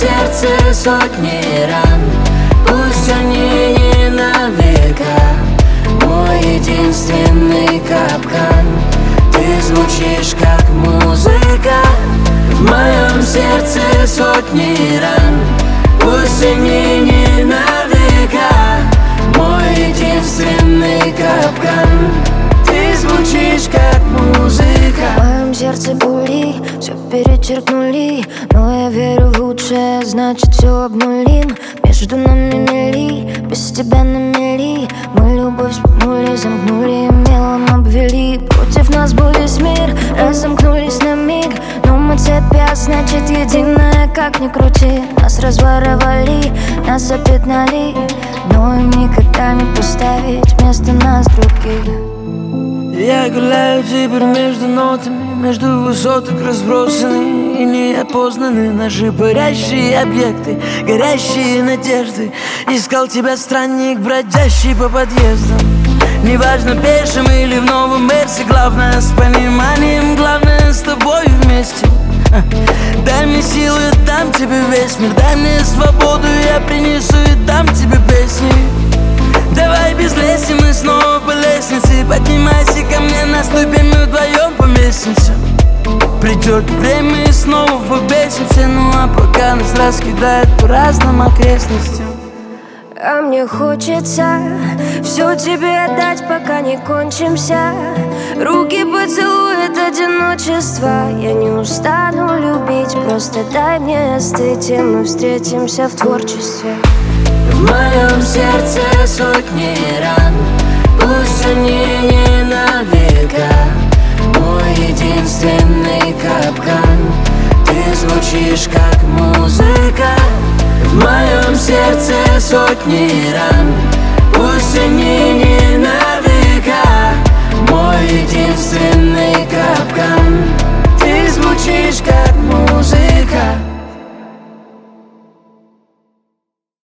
сердце сотни ран, пусть они не навека. Мой единственный капкан, ты звучишь как музыка. В моем сердце сотни ран, пусть они не навека. Мой единственный капкан, ты звучишь как музыка. В моем сердце пули, все перечеркнули, но я верю в лучшее, значит все обнулим. Между нами мели, без тебя на мели. Мы любовь спугнули, замкнули, мелом обвели. Против нас был весь мир, разомкнулись на миг. Но мы цепь, значит единая, как ни крути. Нас разворовали, нас запятнали, но им никогда не поставить вместо нас других. Я гуляю теперь между нотами, между высоток разбросаны и неопознаны наши парящие объекты, горящие надежды. Искал тебя странник, бродящий по подъездам. Неважно, пешим или в новом Мерсе, главное с пониманием, главное с тобой вместе. Дай мне силы, дам тебе весь мир, дай мне свободу, я принесу и дам тебе песни. Давай без леси, мы снова по лестнице. Поднимайся ко мне, наступим, мы вдвоем поместимся. Придет время и снова побесимся. Ну а пока нас раскидают по разным окрестностям. А мне хочется все тебе отдать, пока не кончимся. Руки поцелует одиночество. Я не устану любить, просто дай мне остыть, и мы встретимся в творчестве. В моем сердце сотни ран, пусть они не навека. Мой единственный капкан, ты звучишь как музыка. В моем сердце сотни ран, пусть они не навека. Мой единственный